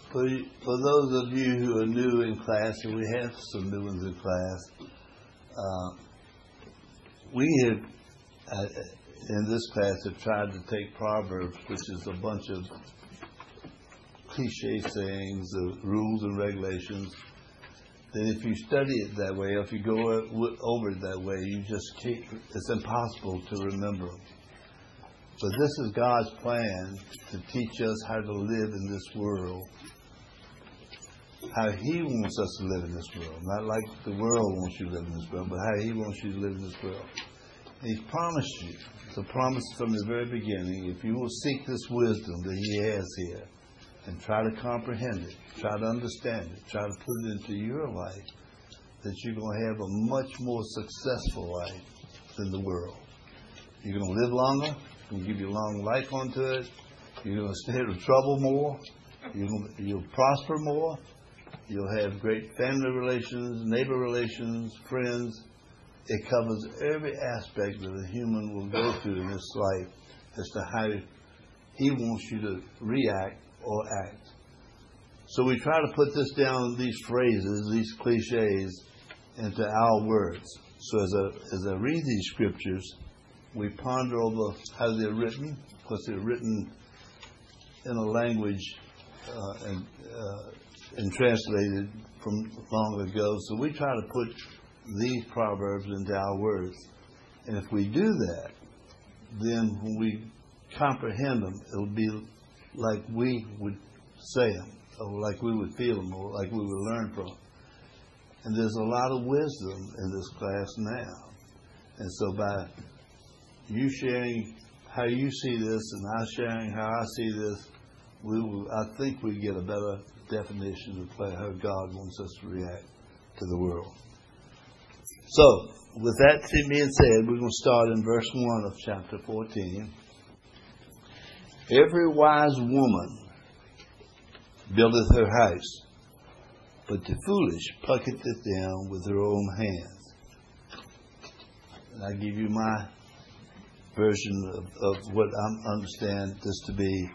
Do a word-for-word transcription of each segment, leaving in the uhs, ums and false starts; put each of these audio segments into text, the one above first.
For, for those of you who are new in class, and we have some new ones in class, uh, we have, uh, in this class, have tried to take Proverbs, which is a bunch of cliche sayings, the rules and regulations, that if you study it that way, or if you go over it that way, you just can't, it's impossible to remember them. But this is God's plan to teach us how to live in this world, how He wants us to live in this world. Not like the world wants you to live in this world, but how He wants you to live in this world. He's promised you, it's a promise from the very beginning, if you will seek this wisdom that He has here and try to comprehend it, try to understand it, try to put it into your life, that you're going to have a much more successful life than the world. You're going to live longer, it's going to give you a long life onto it, you're going to stay out of trouble more, you're going to, you'll prosper more, you'll have great family relations, neighbor relations, friends. It covers every aspect that a human will go through in this life as to how He wants you to react or act. So we try to put this down, these phrases, these cliches, into our words. So as I, as I read these scriptures, we ponder over how they're written, because they're written in a language uh, and, uh, and translated from long ago. So we try to put these proverbs into our words. And if we do that, then when we comprehend them, it'll be like we would say them, or like we would feel them, or like we would learn from them. And there's a lot of wisdom in this class now. And so by you sharing how you see this and I sharing how I see this, we will, I think we get a better definition of how God wants us to react to the world. So, with that being said, we're going to start in verse one of chapter fourteen. Every wise woman buildeth her house, but the foolish plucketh it down with her own hands. And I give you my version of, of what I understand this to be.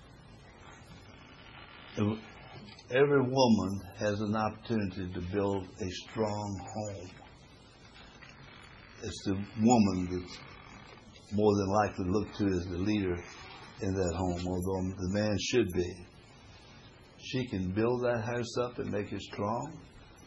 Every woman has an opportunity to build a strong home. It's the woman that's more than likely looked to as the leader in that home, although the man should be. She can build that house up and make it strong.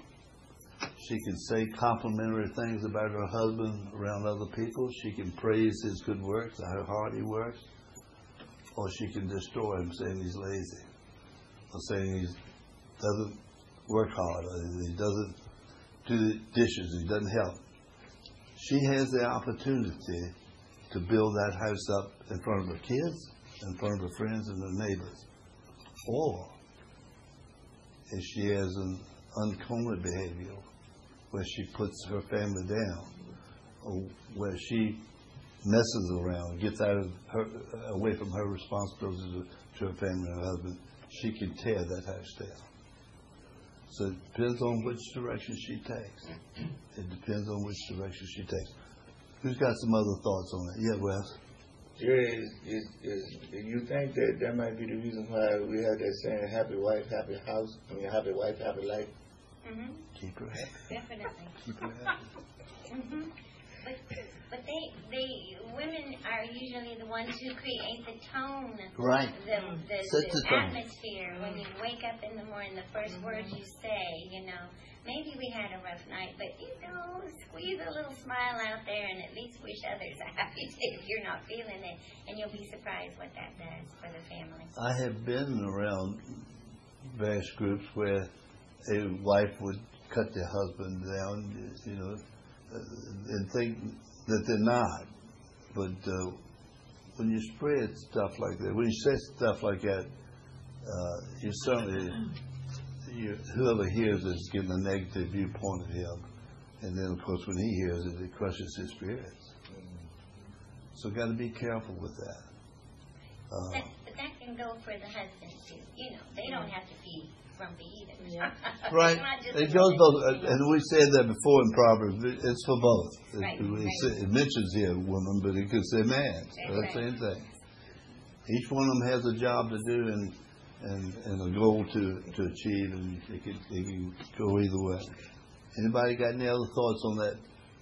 She can say complimentary things about her husband around other people. She can praise his good works, how hard he works. Or she can destroy him, saying he's lazy, or saying he doesn't work hard, or he doesn't do the dishes, he doesn't help. She has the opportunity to build that house up in front of her kids, in front of her friends and her neighbors. Or if she has an uncomely behavior where she puts her family down, or where she messes around, gets out of her, away from her responsibilities to her family and her husband, she can tear that house down. So it depends on which direction she takes. It depends on which direction she takes. Who's got some other thoughts on it? Yeah, Wes? Jerry, is, is, is, do you think that that might be the reason why we have that saying, happy wife, happy house? I mean, happy wife, happy life? Mm-hmm. Keep her happy. Definitely. Keep her happy. Mm-hmm. But, but they, they, women are usually the ones who create the tone, right? The, the, Set the, the tone. atmosphere. When you wake up in the morning, the first words you say, you know, maybe we had a rough night, but you know, squeeze a little smile out there and at least wish others a happy day if you're not feeling it, and you'll be surprised what that does for the family. I have been around various groups where a wife would cut their husband down, you know, and think that they're not. But uh, when you spread stuff like that, when you say stuff like that, uh, you certainly, you, whoever hears it is getting a negative viewpoint of him. And then, of course, when he hears it, it crushes his spirits. So got to be careful with that. Uh, that. But that can go for the husband, too. You know, they don't have to be grumpy either. Yeah. Right. It goes both. And we said that before in Proverbs. It's for both. Right, It, it, right. it mentions here woman, but it could say man. So Right. that's the same thing. Each one of them has a job to do, and and, and a goal to, to achieve, and it can, it can go either way. Anybody got any other thoughts on that?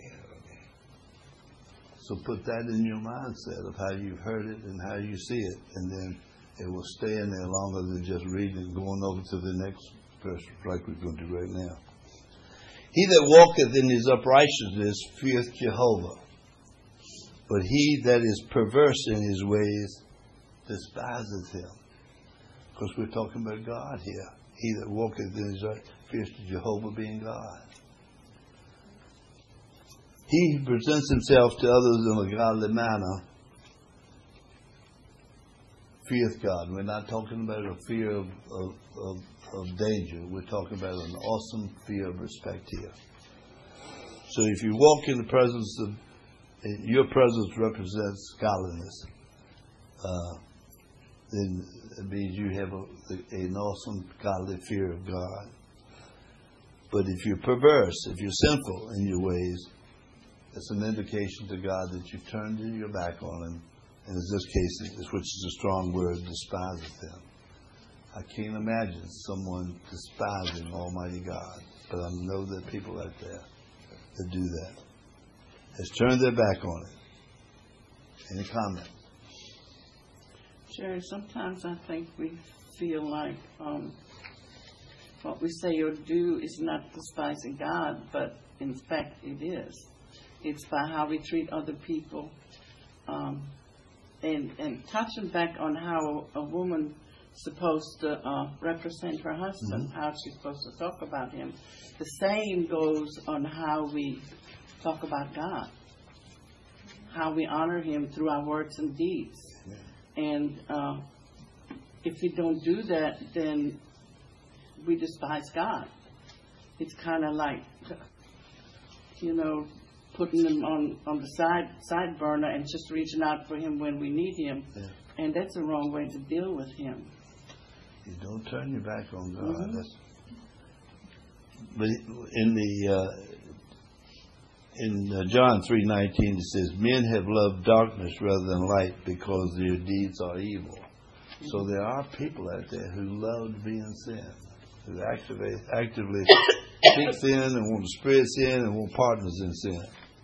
So put that in your mindset of how you've heard it and how you see it, and then it will stay in there longer than just reading and going over to the next verse like we're going to do right now. He that walketh in his uprightness feareth Jehovah, but he that is perverse in his ways despiseth him. Because we're talking about God here. He that walketh in his right fears Jehovah being God. He who presents himself to others in a godly manner feareth God. We're not talking about a fear of, of, of, of danger. We're talking about an awesome fear of respect here. So if you walk in the presence of, your presence represents godliness. Uh, then it means you have a, an awesome godly fear of God. But if you're perverse, if you're sinful in your ways, it's an indication to God that you've turned your back on Him. And in this case, which is a strong word, despiseth Him. I can't imagine someone despising Almighty God, but I know there are people out there that do that. Has turned their back on it. Any comments? Jerry, sometimes I think we feel like um, what we say or do is not despising God, but in fact it is. It's by how we treat other people. Um, and, and touching back on how a, a woman's supposed to uh, represent her husband, mm-hmm. how she's supposed to talk about him. The same goes on how we talk about God, how we honor Him through our words and deeds. Yeah. And uh, if we don't do that, then we despise God. It's kind of like, you know, putting Him on, on the side side burner and just reaching out for Him when we need Him. Yeah. And that's the wrong way to deal with Him. You don't turn your back on God. Mm-hmm. That's, but in the uh, in uh, John three nineteen it says, "Men have loved darkness rather than light because their deeds are evil." Mm-hmm. So there are people out there who love to be in sin, who actively actively seek sin and want to spread sin and want partners in sin.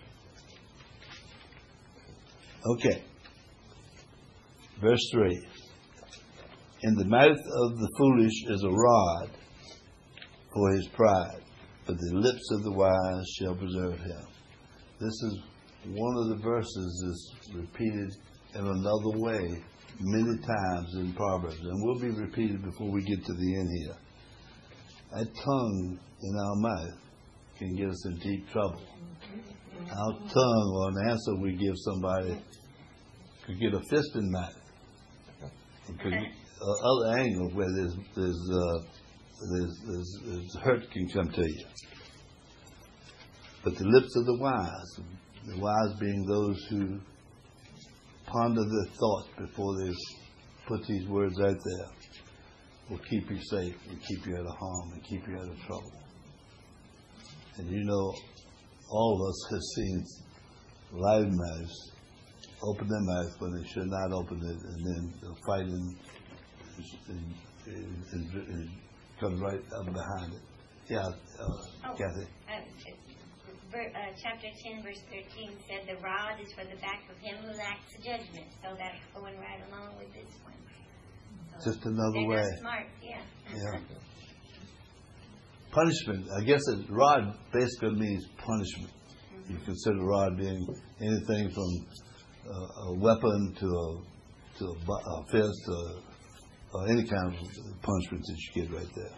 Okay. Verse three. In the mouth of the foolish is a rod for his pride, but the lips of the wise shall preserve him. This is one of the verses that's repeated in another way many times in Proverbs, and will be repeated before we get to the end here. That tongue in our mouth can get us in deep trouble. Our tongue, or an answer we give somebody, could get a fist in the mouth. It could uh, other angle where there's there's, uh, there's there's there's hurt can come to you. But the lips of the wise, the wise being those who ponder their thoughts before they put these words out there, will keep you safe and keep you out of harm and keep you out of trouble. And you know, all of us have seen loudmouths open their mouth when they should not open it, and then the fighting is, is, is, is, comes right up behind it. Yeah, uh, oh, Kathy. Uh, uh, chapter ten, verse thirteen said, "The rod is for the back of him who lacks judgment." So that's going right along with this one. So just another they're way. Not smart, yeah. Yeah. Punishment. I guess a rod basically means punishment. Mm-hmm. You consider a rod being anything from uh, a weapon to a to a, a fist or, or any kind of punishment that you get right there.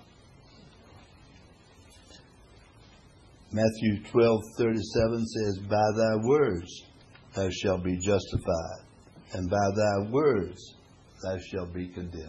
Matthew twelve thirty seven says, "By thy words thou shalt be justified, and by thy words thou shalt be condemned."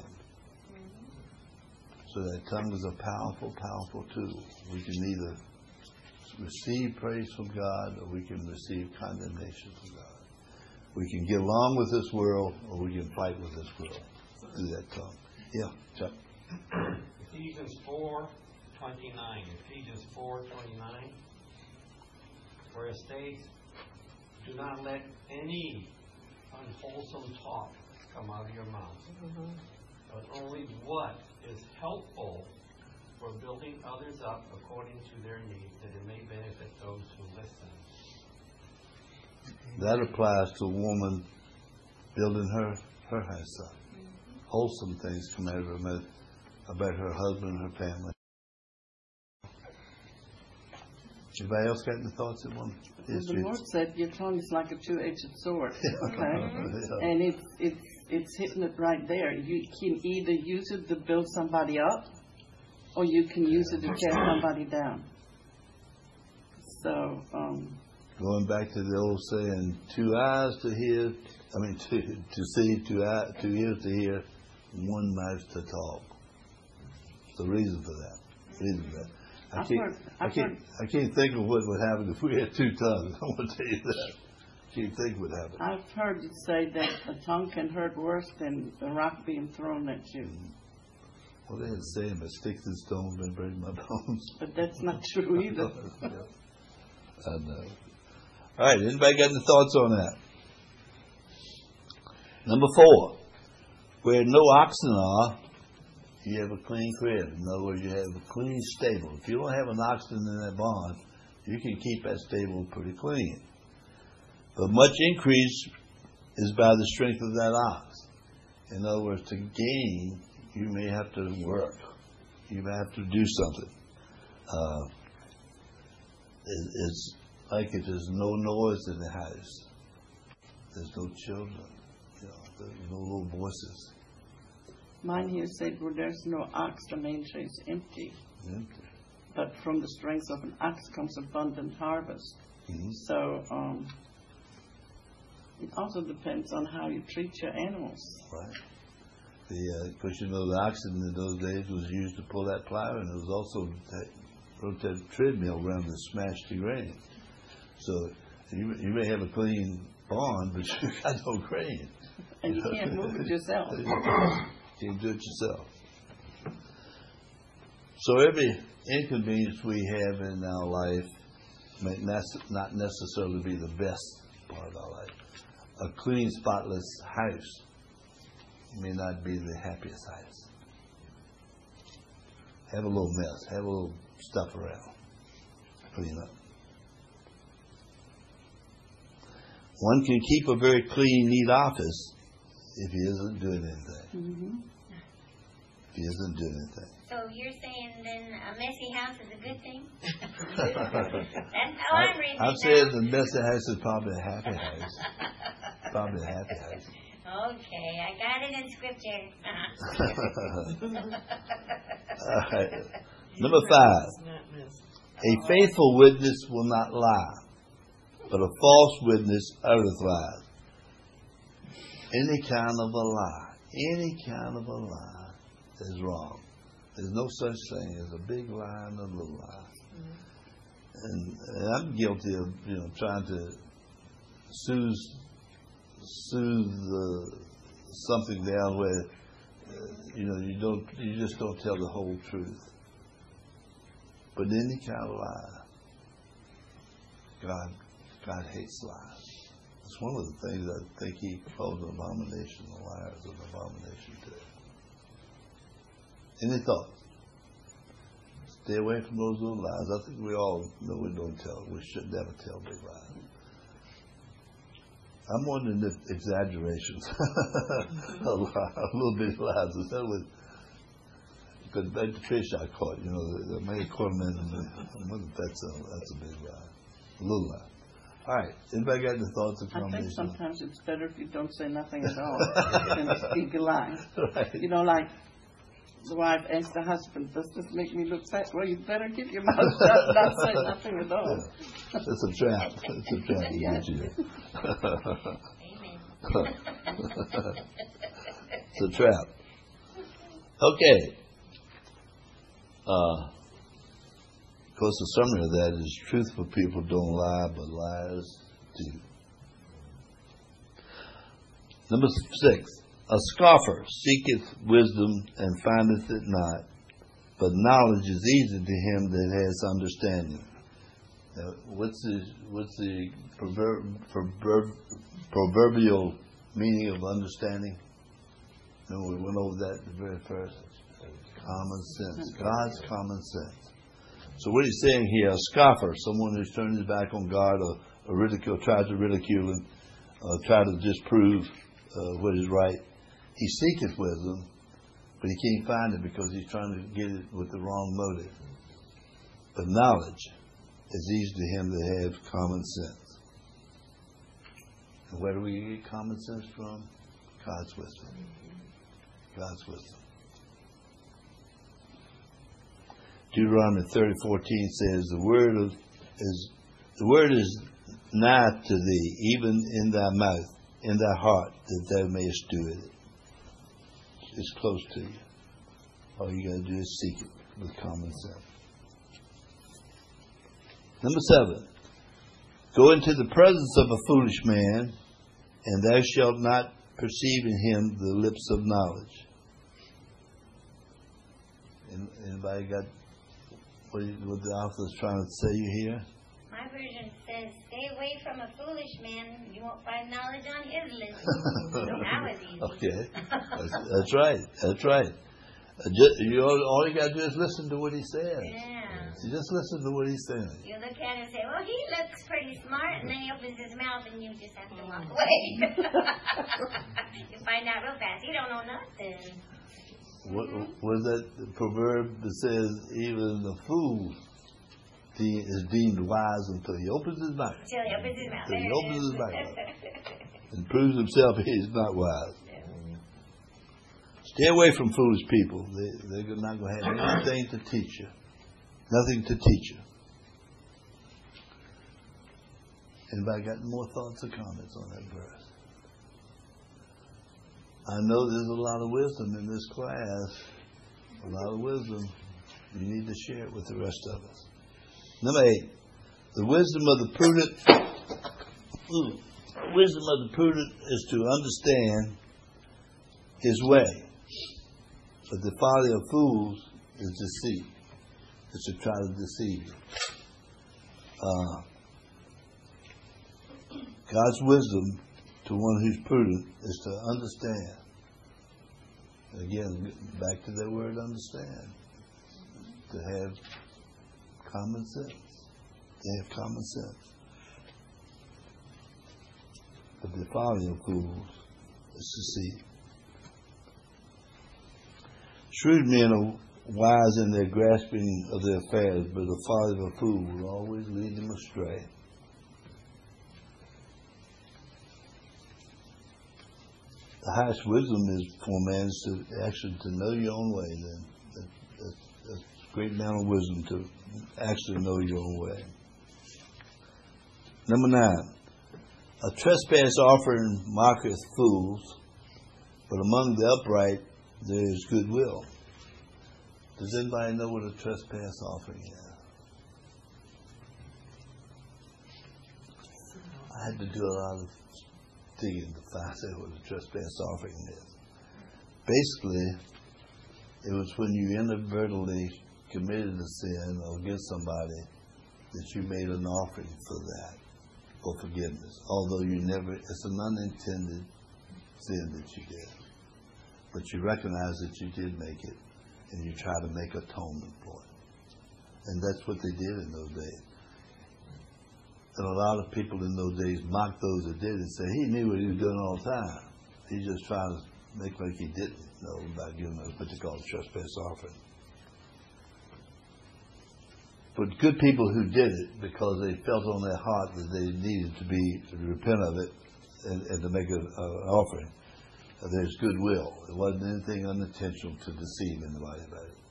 So that tongue is a powerful, powerful tool. We can either receive praise from God or we can receive condemnation from God. We can get along with this world or we can fight with this world through that tongue. Yeah, Chuck. Ephesians four twenty-nine. Ephesians four twenty-nine, where it states, "Do not let any unwholesome talk come out of your mouth, mm-hmm. but only what is helpful for building others up according to their needs, that it may benefit those who listen. That applies to a woman building her, her house up. Wholesome things come out of her mouth about her husband and her family. Anybody else got any thoughts on one? Yes, The Lord said your tongue is like a two-edged sword. Okay, Yeah. and it's it's it's hitting it right there. You can either use it to build somebody up, or you can use it to tear somebody down. So, um, Going back to the old saying, two eyes to hear, I mean, to, to see, two, eye, two ears to hear, one mouth to talk. There's a reason for that. Reason for that. I I've can't, heard- I, I've can't, heard- I can't think of what would happen if we had two tongues. I want to tell you that. Can't think what would happen. I've heard it say that a tongue can hurt worse than a rock being thrown at you. Well, they had a saying, but sticks and stones may break my bones. But that's not true either. I know. All right, anybody got any thoughts on that? Number four, where no oxen are, you have a clean crib. In other words, you have a clean stable. If you don't have an oxen in that barn, you can keep that stable pretty clean. But much increase is by the strength of that ox. In other words, to gain, you may have to work. You may have to do something. Uh, it, it's like if there's no noise in the house. There's no children. You know, there's no little voices. Mine here said, where there's no ox, the manger is empty. Empty. But from the strength of an ox comes abundant harvest. Mhm. So um, it also depends on how you treat your animals. Right. The because you know the oxen in those days was used to pull that plow, and it was also that rotated treadmill around to smash the grain. So you you may have a clean barn, but you got no grain. And you can't move it yourself. You can't do it yourself. So every inconvenience we have in our life may nece- not necessarily be the best part of our life. A clean, spotless house may not be the happiest house. Have a little mess. Have a little stuff around. Clean up. One can keep a very clean, neat office if he isn't doing anything. Mm-hmm. If he isn't doing anything. So you're saying then a messy house is a good thing? That's how I'm reading I'm it saying now. the messy house is probably a happy house. Probably a happy house. Okay, I got it in scripture. All right. Number five. A faithful witness will not lie, but a false witness uttereth lies. Any kind of a lie, any kind of a lie is wrong. There's no such thing as a big lie and a little lie. And, and I'm guilty of, you know, trying to soothe, soothe uh, something down where, uh, you know, you don't, you just don't tell the whole truth. But any kind of lie, God, God hates lies. It's one of the things I think He calls an abomination. The liar is an abomination to it. Any thoughts? Stay away from those little lies. I think we all know we don't tell. We should never tell big lies. I'm wondering if exaggerations, a, lie, a little bit of lies. Is that what? Because that fish I caught, you know, the, the made quarter man, I wonder if that's a that's a big lie, a little lie. All right. Anybody got any thoughts or I think comments? sometimes it's better if you don't say nothing at all than to speak a lie. Right. You know, like the wife asked the husband, does this make me look fat? Well, you better keep your mouth shut and not say nothing at all. Yeah. It's a trap. It's a trap to get you. Amen. It's a trap. Okay. Uh, of course, the summary of that is truthful people don't lie, but liars do. Number six. A scoffer seeketh wisdom and findeth it not, but knowledge is easy to him that has understanding. Now, what's the what's the proverb, proverb, proverbial meaning of understanding? No, we went over that the very first. Common sense. God's common sense. So what he's saying here, a scoffer, someone who's turned his back on God, or, or ridicule, tries to ridicule him, uh, try to disprove uh, what is right. He seeketh wisdom, but he can't find it because he's trying to get it with the wrong motive. But knowledge is easy to him that have common sense. And where do we get common sense from? God's wisdom. God's wisdom. Deuteronomy thirty fourteen says, "The word of, is the word is nigh to thee, even in thy mouth, in thy heart, that thou mayest do it." It's close to you. All you got to do is seek it with common sense. Number seven, go into the presence of a foolish man, and thou shalt not perceive in him the lips of knowledge. Anybody got what, what the author is trying to say here? My version says, stay away from a foolish man. You won't find knowledge on his list. That was easy. Okay. That's, that's right. That's right. Uh, just, you, all, all you got to do is listen to what he says. Yeah. You just listen to what he's saying. You look at him and say, well, he looks pretty smart, and then he opens his mouth, and you just have to walk away. You find out real fast. He don't know nothing. What was that proverb that says even the fool de- is deemed wise until he opens his mouth? Until he opens his mouth. Until he There it opens is. his mouth and proves himself he is not wise. Stay away from foolish people. They, they're not going to have anything to teach you. Nothing to teach you. Anybody got more thoughts or comments on that verse? I know there's a lot of wisdom in this class. A lot of wisdom. You need to share it with the rest of us. Number eight. The wisdom of the prudent mm, wisdom of the prudent is to understand his way. But the folly of fools is deceit. Is to try to deceive you. Uh, God's wisdom to one who's prudent is to understand. Again, back to that word understand. To have common sense. To have common sense. But the folly of fools is deceit. Shrewd men are wise in their grasping of their affairs, but the folly of a fool will always lead them astray. The highest wisdom is for man is to actually to know your own way. Then that, that, that's a great amount of wisdom to actually know your own way. Number nine, a trespass offering mocketh fools, but among the upright there is goodwill. Does anybody know what a trespass offering is? I had to do a lot of digging to find out what a trespass offering is. Basically, it was when you inadvertently committed a sin or against somebody that you made an offering for that, for forgiveness. Although you never, it's an unintended sin that you did. But you recognize that you did make it, and you try to make atonement for it. And that's what they did in those days. And a lot of people in those days mocked those that did it and say, he knew what he was doing all the time. He's just trying to make like he didn't know about giving us what they call a trespass offering. But good people who did it because they felt on their heart that they needed to be to repent of it and, and to make an offering. There's goodwill. It wasn't anything unintentional to deceive anybody about it.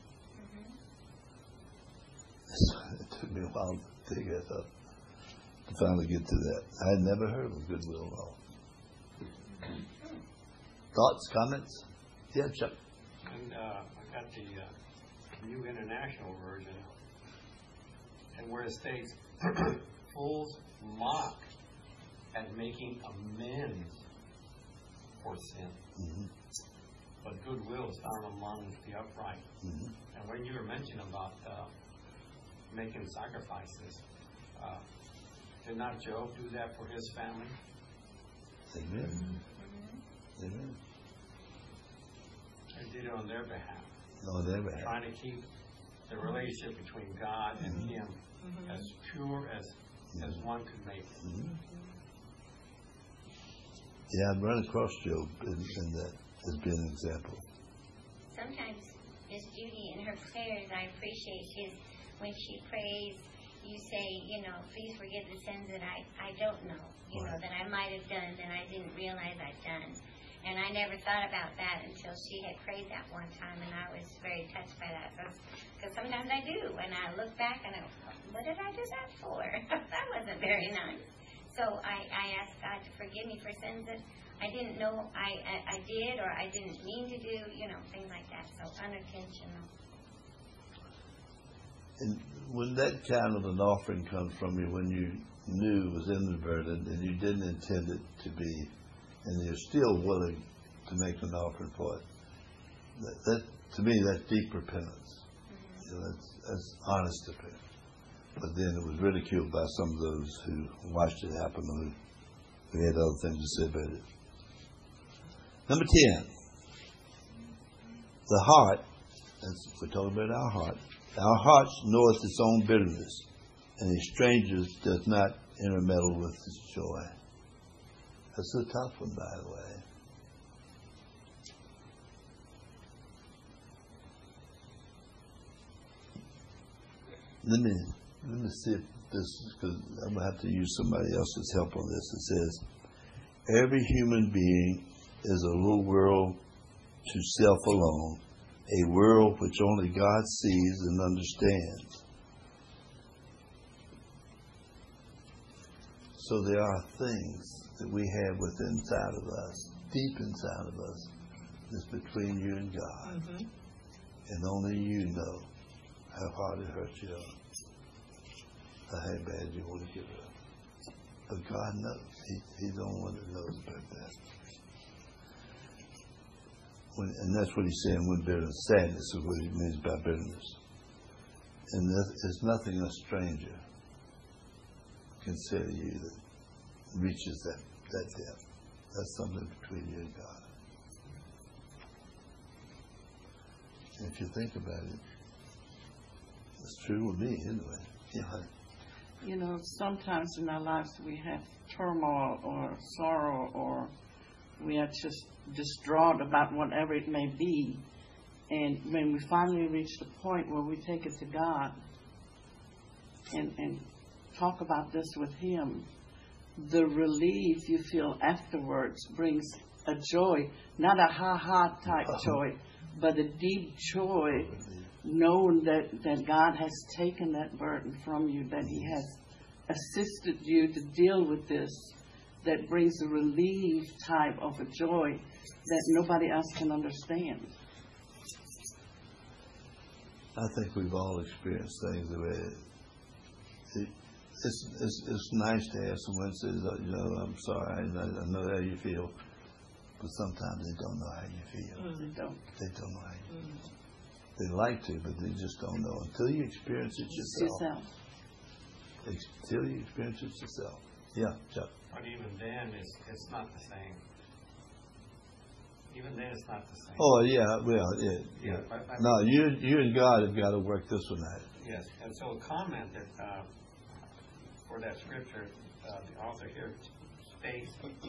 Mm-hmm. It took me a while to dig that up, to finally get to that. I had never heard of goodwill at all. Thoughts, comments? Yeah, Chuck. And uh, I got the uh, New International Version, and where it states, fools mock at making amends for sin. Mm-hmm. But goodwill is found among the upright. Mm-hmm. And when you were mentioning about uh, making sacrifices, uh, did not Job do that for his family? Amen. Mm-hmm. Amen. did it on their behalf. No, they were. Trying to keep the relationship between God and him as pure as as one could make it. Mm-hmm. Yeah, I've run across Job in, in that as being an example. Sometimes Miss Judy in her prayers, I appreciate is when she prays, you say, you know, please forgive the sins that I, I don't know, you know, Right. that I might have done that I didn't realize I'd done. And I never thought about that until she had prayed that one time, and I was very touched by that. Because sometimes I do, and I look back and I go, what did I do that for? That wasn't very nice. So I, I ask God to forgive me for sins that I didn't know I, I, I did or I didn't mean to do, you know, things like that. So unintentional. And when that kind of an offering comes from you, when you knew it was inadvertent and you didn't intend it to be, and you're still willing to make an offering for it, that, that to me, that's deep repentance. Mm-hmm. You know, that's, that's honest repentance. But then it was ridiculed by some of those who watched it happen, who, who had other things to say about it. Number ten, the heart. That's, we're talking about our heart. Our heart knoweth its own bitterness, and a stranger does not intermeddle with its joy. That's a tough one, by the way. Let me let me see if this, because I'm gonna have to use somebody else's help on this. It says, every human being is a little world to self alone, a world which only God sees and understands. So there are things that we have within inside of us, deep inside of us, that's between you and God. Mm-hmm. And only you know how hard it hurts you, or how bad you want to give it up. But God knows. He, he's the only one that knows about that. When, and that's what he's saying when bitterness. Sadness is what he means by bitterness. And there's nothing a stranger can say to you that reaches that, that depth. That's something between you and God. And if you think about it, it's true with me anyway. Yeah. You know, sometimes in our lives we have turmoil or sorrow, or we are just distraught about whatever it may be. And when we finally reach the point where we take it to God and, and talk about this with Him, the relief you feel afterwards brings a joy, not a ha-ha type joy, but a deep joy, knowing that, that God has taken that burden from you, that He has assisted you to deal with this, that brings a relief type of a joy that nobody else can understand. I think we've all experienced things the way it, it, it's, it's, it's nice to have someone that says, oh, you know, I'm sorry, I, I know how you feel, but sometimes they don't know how you feel. Mm, they don't. They don't know how you feel. Mm. They like to, but they just don't know until you experience it yourself. yourself. Until you experience it yourself. Yeah, Chuck. But even then, it's, it's not the same. Even then, it's not the same. Oh, yeah, well, yeah. Yeah, yeah. but I No, you, you and God have got to work this one out. Yes, and so a comment that uh, for that scripture, uh, the author here states,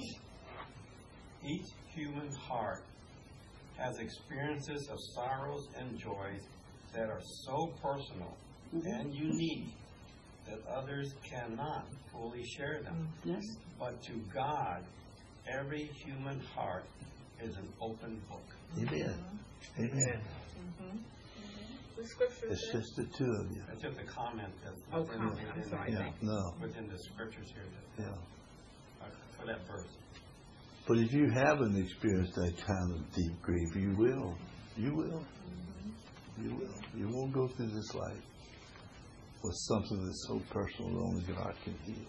each human heart has experiences of sorrows and joys that are so personal mm-hmm. and unique that others cannot fully share them. Yes. But to God, every human heart is an open book. Amen. Amen. Mm-hmm. The scripture It's says? just the two of you. That's just a comment. That's Oh, within, comment. within, I'm sorry. Yeah, no. within the scriptures here that, Yeah. uh, for that verse. But if you haven't experienced that kind of deep grief, you will. You will. Mm-hmm. You will. You won't go through this life with something that's so personal that only God can heal.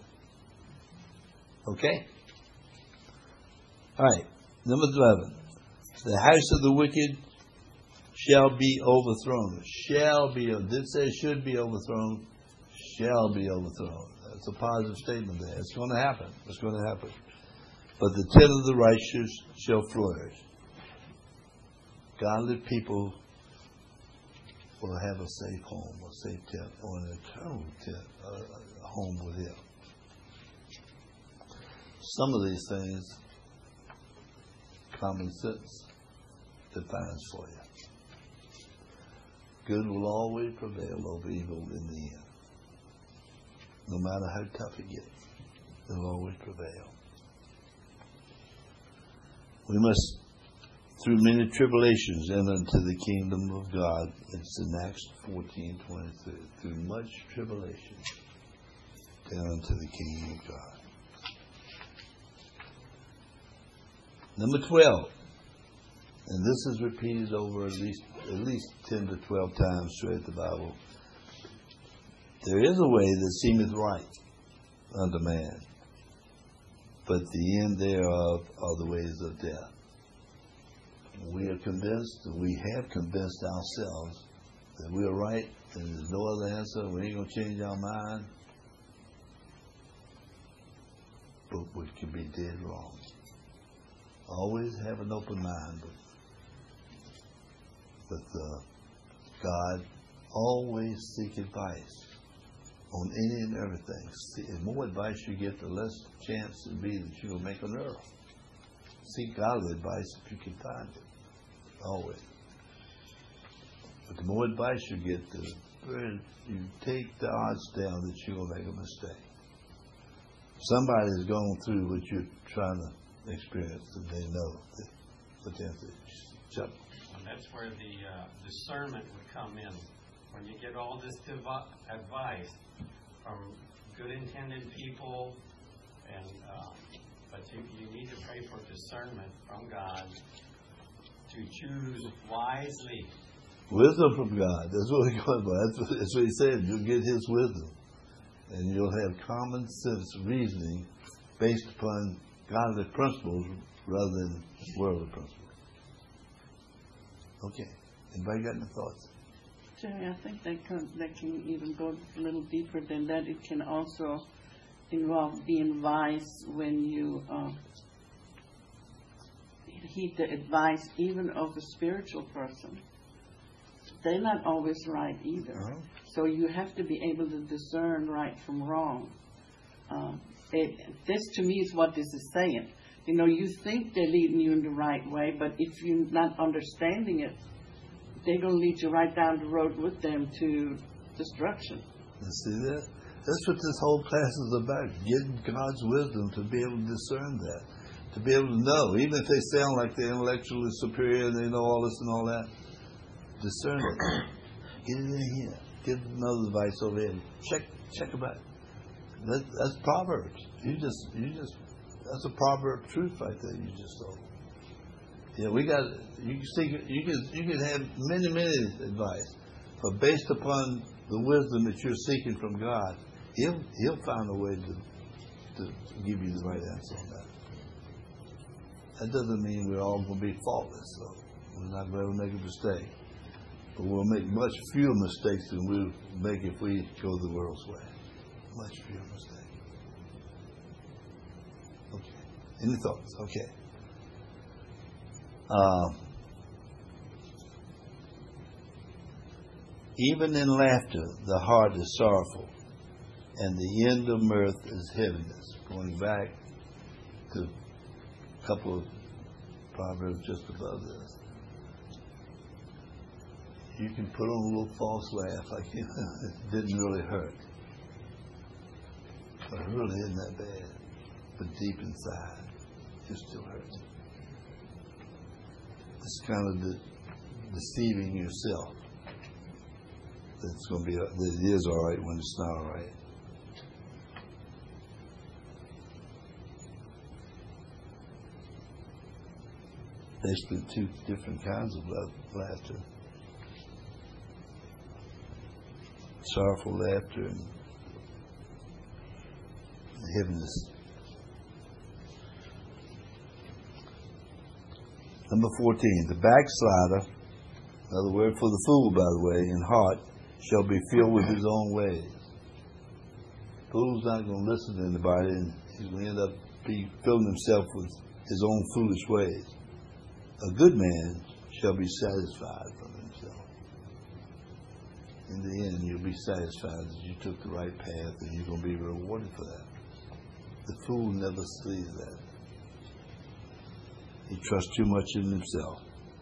Okay? All right. Number eleven. The house of the wicked shall be overthrown. Shall be. It did say should be overthrown. Shall be overthrown. That's a positive statement there. It's going to happen. It's going to happen. But the tent of the righteous shall flourish. godly people will have a safe home, a safe tent, or an eternal tent, a, a home with Him. Some of these things, common sense defines for you. Good will always prevail over evil in the end. No matter how tough it gets, it will always prevail. We must, through many tribulations, enter into the kingdom of God. It's in Acts fourteen twenty-three. Through much tribulation, enter into the kingdom of God. Number twelve, and this is repeated over at least at least ten to twelve times throughout the Bible. There is a way that seemeth right unto man, but the end thereof are the ways of death. We are convinced, we have convinced ourselves that we are right and there's no other answer. We ain't going to change our mind. But we could be dead wrong. Always have an open mind with uh, God. Always seek advice on any and everything. See, the more advice you get, the less chance it be that you will make an error. Seek godly advice if you can find it. Always. But the more advice you get, the better you take the odds down that you will make a mistake. Somebody has gone through what you're trying to experience, and they know that, but they have to jump. And that's where the uh, discernment would come in. When you get all this devi- advice from good intended people, and uh, but you, you need to pray for discernment from God to choose wisely. Wisdom from God. That's what he goes by. That's what, that's what he said. You'll get His wisdom, and you'll have common sense reasoning based upon godly principles rather than worldly principles. Okay. Anybody got any thoughts? Jerry, I think that can, that can even go a little deeper than that. It can also involve being wise when you uh, heed the advice even of a spiritual person. They're not always right either. Uh-huh. So you have to be able to discern right from wrong. Uh, it, this to me is what this is saying. You know, you think they're leading you in the right way, but if you're not understanding it, they're going to lead you right down the road with them to destruction. You see that? That's what this whole class is about. Getting God's wisdom to be able to discern that. To be able to know. Even if they sound like they're intellectually superior and they know all this and all that. Discern it. Get it in here. Get another advice over here. Check check about it. That, that's Proverbs. You just you just that's a proverb truth right there you just told. Yeah, we got. You can see. You can. You can have many, many advice, but based upon the wisdom that you're seeking from God, He'll He'll find a way to to give you the right answer on that. That doesn't mean we're all going to be faultless. So we're not going to make a mistake, but we'll make much fewer mistakes than we'll make if we go the world's way. Much fewer mistakes. Okay. Any thoughts? Okay. Uh, even in laughter, the heart is sorrowful, and the end of mirth is heaviness. Going back to a couple of proverbs just above this. You can put on a little false laugh, like you know, it didn't really hurt. But it really isn't that bad. But deep inside, it still hurts. It's kind of de- deceiving yourself. That it's going to be, that it is all right when it's not all right. Basically, two different kinds of laughter: sorrowful laughter and heaviness. Number fourteen, the backslider, another word for the fool, by the way, in heart, shall be filled with his own ways. Fool's not going to listen to anybody, and he's going to end up be filling himself with his own foolish ways. A good man shall be satisfied from himself. In the end, you'll be satisfied that you took the right path and you're going to be rewarded for that. The fool never sees that. He trusts too much in himself.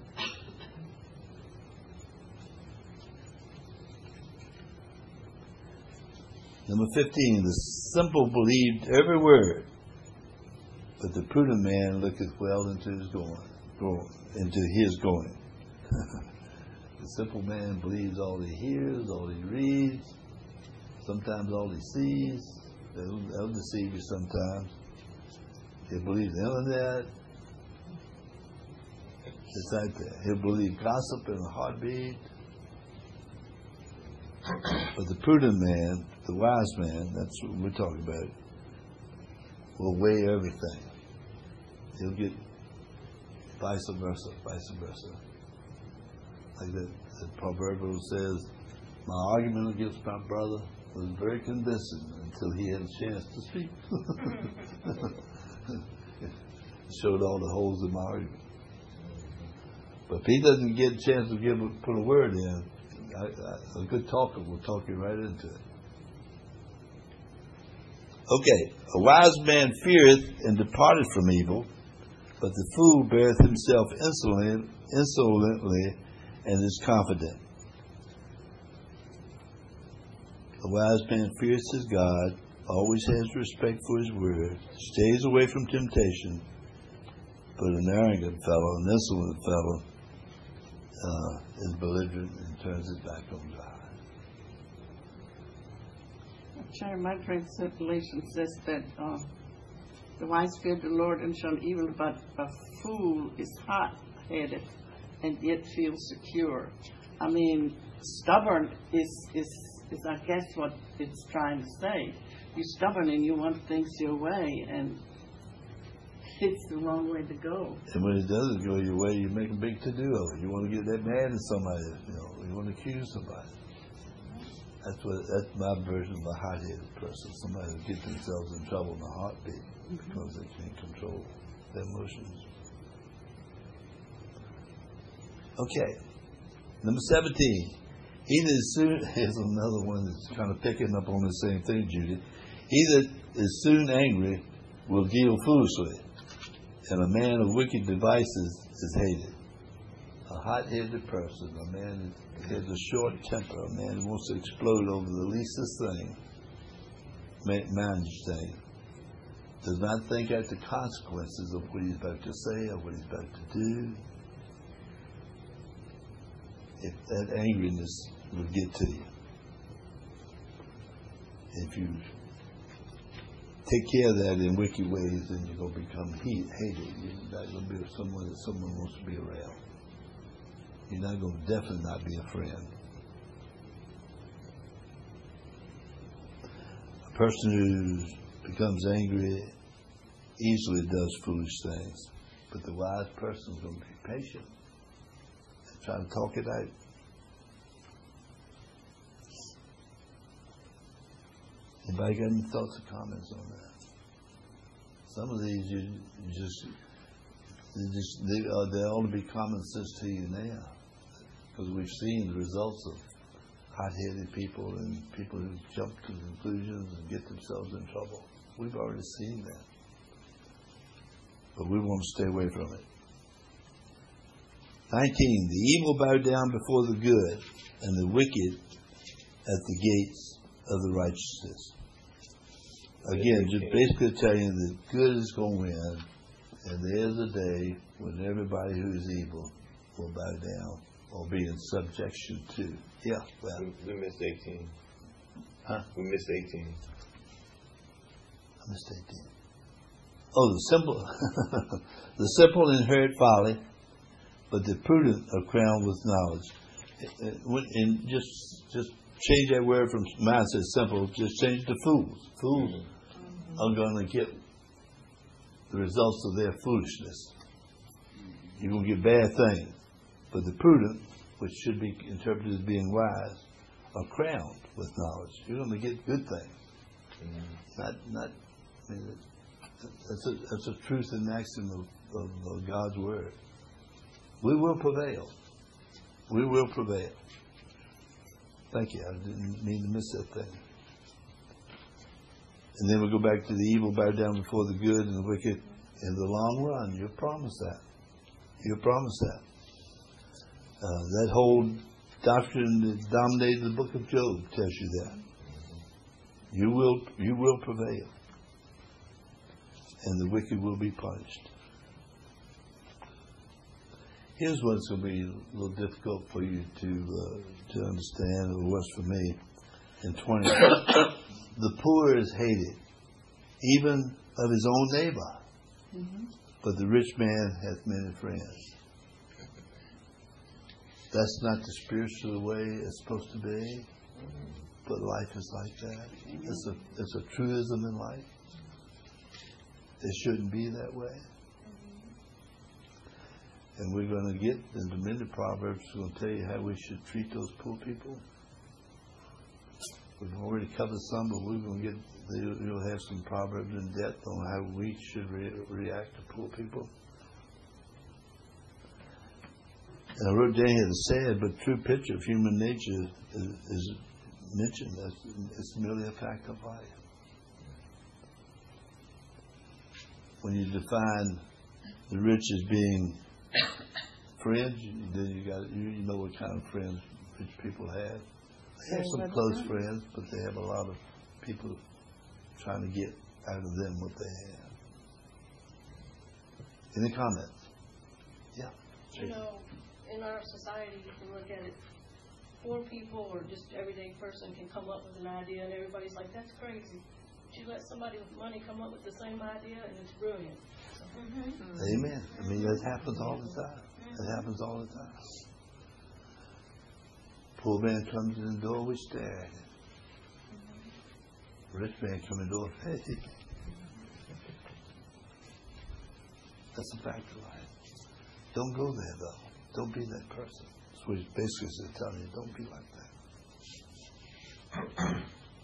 Number fifteen, the simple believed every word, but the prudent man looketh well into his going, going into his going. The simple man believes all he hears, all he reads, sometimes all he sees. They'll, they'll deceive you sometimes. He'll believe the internet. It's like that. He'll believe gossip in a heartbeat. But the prudent man, the wise man, that's what we're talking about, will weigh everything. He'll get vice versa, vice versa. Like that, the proverbial says, my argument against my brother was very convincing until he had a chance to speak. It showed all the holes in my argument. But if he doesn't get a chance to give a, put a word in, I, I, a good talker will talk you right into it. Okay, a wise man feareth and departeth from evil, but the fool beareth himself insolent, insolently and is confident. A wise man fears his God, always has respect for his word, stays away from temptation, but an arrogant fellow, an insolent fellow, uh, is belligerent and turns his back on God. Sure, my translation says that uh, the wise fear the Lord and shun evil, but a fool is hot-headed and yet feels secure. I mean, stubborn is, is, is I guess what it's trying to say. You're stubborn and you want things your way, and it's the wrong way to go. And when it doesn't go your way, you make a big to-do of it. You want to get that mad at somebody, you know, you want to accuse somebody. That's what that's my version of a hot-headed person. Somebody who gets themselves in trouble in a heartbeat mm-hmm. because they can't control their emotions. Okay, number seventeen. He that is soon here's another one that's kind of picking up on the same thing, Judy. He that is soon angry will deal foolishly, and a man of wicked devices is hated. A hot-headed person, a man who has a short temper, a man who wants to explode over the leastest thing, managed thing, does not think out the consequences of what he's about to say or what he's about to do. If that angriness will get to you, if you take care of that in wicked ways, then you're going to become heat, hated. You're not going to be someone that someone wants to be around. You're not going to definitely not be a friend. A person who becomes angry easily does foolish things, but the wise person is going to be patient and try to talk it out. Anybody got any thoughts or comments on that? Some of these you, you just they just they uh, they ought to be common sense to you now, because we've seen the results of hot-headed people and people who jump to conclusions and get themselves in trouble. We've already seen that, but we want to stay away from it. Nineteen. The evil bow down before the good, and the wicked at the gates of the righteousness. Again, just basically telling you that good is going to win, and there's a day when everybody who is evil will bow down or be in subjection to. Yeah, well. We, we missed eighteen. Huh? We missed eighteen. I missed eighteen. Oh, the simple, the simple inherit folly, but the prudent are crowned with knowledge. And just, just change that word from mine says simple, just change it to fools. Fools mm-hmm. are going to get the results of their foolishness. You're going to get bad things. But the prudent, which should be interpreted as being wise, are crowned with knowledge. You're going to get good things. Mm-hmm. Not, not. I mean, that's a that's a truth and maxim of, of, of God's word. We will prevail. We will prevail. Thank you. I didn't mean to miss that thing. And then we go back to the evil bow down before the good and the wicked. In the long run, you're promised that. You're promised that. Uh, that whole doctrine that dominated the book of Job tells you that. You will, you will prevail. And the wicked will be punished. Here's what's going to be a little difficult for you to uh, to understand, or was for me. In twenty, the poor is hated, even of his own neighbor. Mm-hmm. But the rich man hath many friends. That's not the spiritual way it's supposed to be. But life is like that. It's a it's a truism in life. It shouldn't be that way. And we're going to get into many proverbs. We're going to tell you how we should treat those poor people. We've already covered some, but we're going to get. You'll have some proverbs in depth on how we should re- react to poor people. And I wrote down here the sad but true picture of human nature is, is mentioned. That's, it's merely a fact of life. When you define the rich as being friends, then you got you, you know what kind of friends rich people have. They have some close friends, but they have a lot of people trying to get out of them what they have. Any comments? Yeah. You know, in our society, you can look at it. Poor people or just everyday person can come up with an idea, and everybody's like, "That's crazy." But you let somebody with money come up with the same idea, and it's brilliant. So, mm-hmm. Amen. I mean, that happens all the time. It happens all the time. Poor man comes in the door, we stare at him. Rich man comes in the door, hey. That's a fact of life. Don't go there, though. Don't be that person. That's what he's basically telling you. Don't be like that.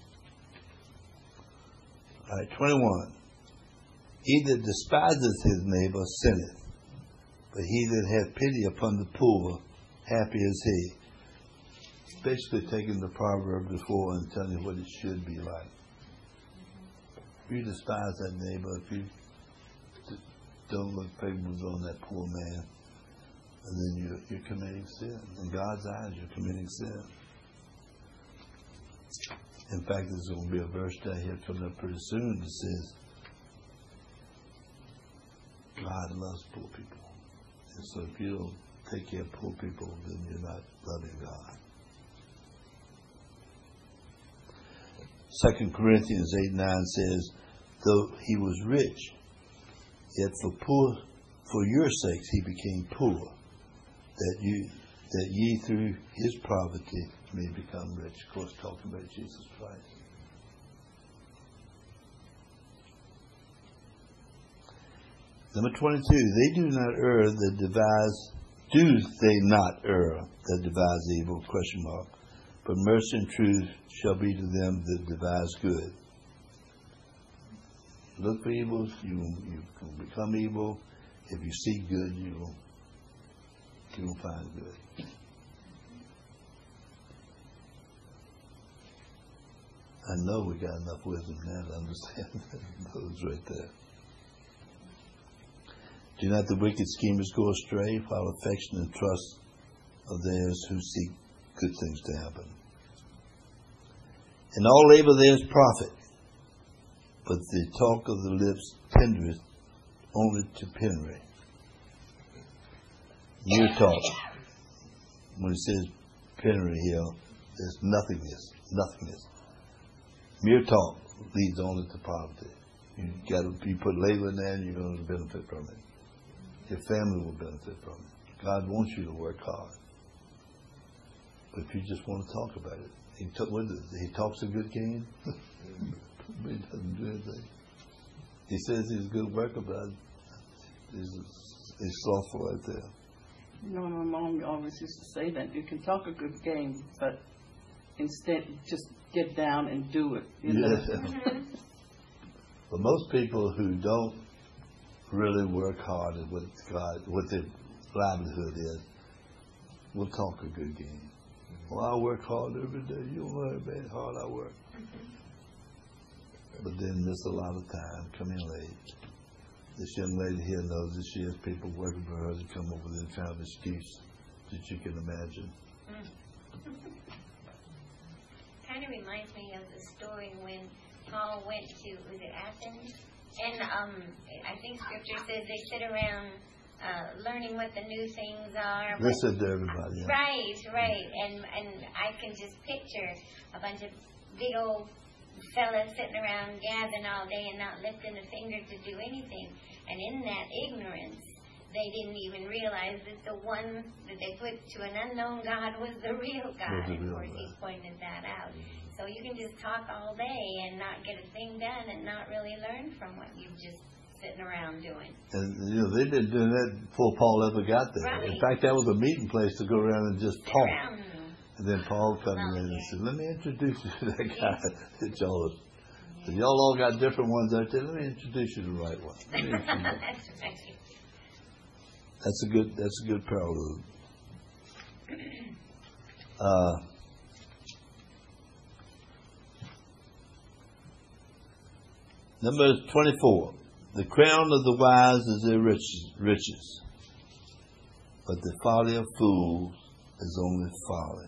All right, twenty-one. He that despiseth his neighbor sinneth, but he that hath pity upon the poor, happy is he. It's basically taking the proverb before and telling you what it should be like. If you despise that neighbor, if you don't look favorably on that poor man, and then you're, you're committing sin. In God's eyes, you're committing sin. In fact, there's going to be a verse down here coming up pretty soon that says, God loves poor people. And so if you don't take care of poor people, then you're not loving God. Second Corinthians eight nine says, though he was rich, yet for poor, for your sakes he became poor, that you that ye through his poverty may become rich. Of course, talking about Jesus Christ. Number twenty-two, they do not err that devise, do they not err that devise evil, question mark, but mercy and truth shall be to them that devise good. Look for evil, you you will become evil. If you seek good, you will, you will find good. I know we got enough wisdom now to understand those right there. Do not the wicked schemers go astray, while affection and trust of theirs who seek good things to happen. In all labor there is profit, but the talk of the lips tendereth only to penury. Mere talk. When it says penury here, there's nothingness, nothingness. Mere talk leads only to poverty. You got to be put labor in there, and you're going to benefit from it. Your family will benefit from it. God wants you to work hard, but if you just want to talk about it, he, t- what is, he talks a good game. He doesn't do anything. He says he's a good worker, but he's, he's slothful right there. You know, my mom always used to say that you can talk a good game, but instead just get down and do it. You know? Yeah. But most people who don't really work hard at what God, what they livelihood is, we'll talk a good game. Well, I work hard every day. You don't know how bad hard I work. But then miss a lot of time, come in late. This young lady here knows that she has people working for her to come up with any kind of excuse that you can imagine. Kind of reminds me of the story when Paul went to, was it Athens? And um, I think Scripture says they sit around uh, learning what the new things are. Listen to everybody. Yeah. Right, right. And and I can just picture a bunch of big old fellas sitting around gathering all day and not lifting a finger to do anything. And in that ignorance, they didn't even realize that the one that they put to an unknown God was the real God. Was the real of course, he God. pointed that out. So you can just talk all day and not get a thing done and not really learn from what you've just sitting around doing. And, you know, they didn't do that before Paul ever got there. Right. In fact, that was a meeting place to go around and just Sit talk. around. And then Paul come Well, in and yeah. said, let me introduce you to that guy that y'all so y'all all got different ones out there. Let me introduce you to the right one. Let me introduce you. That's right. That's a good. That's a good parallel. Uh, number twenty-four. The crown of the wise is their riches, riches, but the folly of fools is only folly.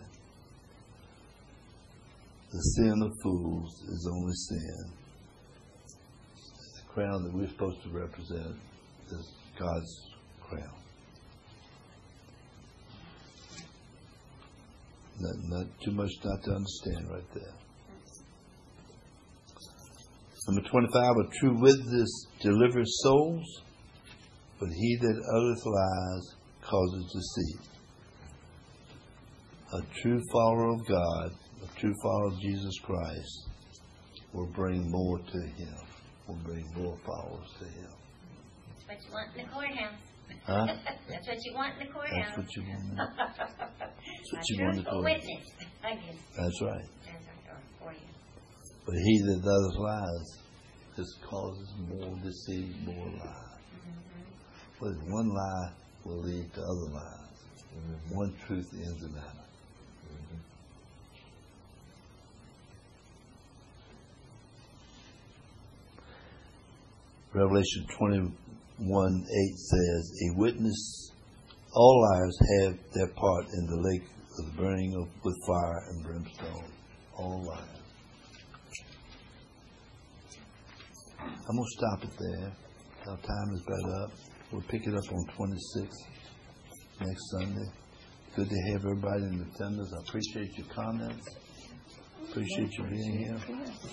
The sin of fools is only sin. The crown that we're supposed to represent is God's crown. Not, not too much not to understand right there. Number twenty-five, a true witness delivers souls, but he that uttereth lies causes deceit. A true follower of God, a true follower of Jesus Christ, will bring more to him, will bring more followers to him. That's what you want in the courthouse. Huh? That's what you want in the courthouse. That's what you want. That's what A you want to truthful do. witness. I guess That's right. that's our door for you. But he that does lies just causes more deceit, more lies. But one lie will lead to other lies. One truth ends the matter. Revelation twenty-one eight says, a witness, all liars have their part in the lake of the burning of, with fire and brimstone. All liars. I'm going to stop it there. Our time is about up. We'll pick it up on twenty-sixth next Sunday. Good to have everybody in attendance. I appreciate your comments. Appreciate you being here.